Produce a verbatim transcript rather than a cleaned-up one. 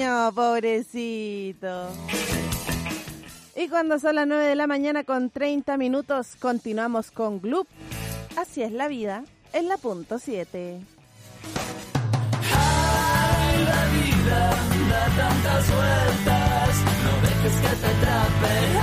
niño, pobrecito. Y cuando son las nueve de la mañana con treinta minutos, continuamos con Gloop. Así es la vida, en la punto siete. Ay, la vida da tantas vueltas, no dejes que te atrape.